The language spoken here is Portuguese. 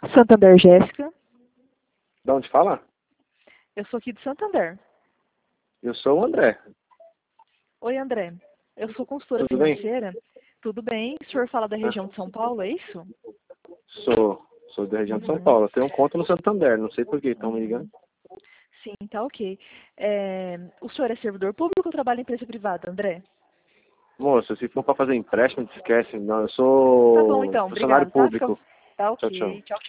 Santander, Jéssica. De onde fala? Eu sou aqui de Santander. Eu sou o André. Oi, André. Eu sou consultora Tudo bem? financeira. Tudo bem? O senhor fala da região de São Paulo, é isso? Sou da região de São Paulo. Eu tenho um conta no Santander, não sei por que estão me ligando. Sim, tá ok. O senhor é servidor público ou trabalha em empresa privada, André? Moça, se for para fazer empréstimo, esquece. Não, eu Tá bom, sou então. funcionário Obrigado, tá? público. Tá Tchau, tchau. ok. Tchau,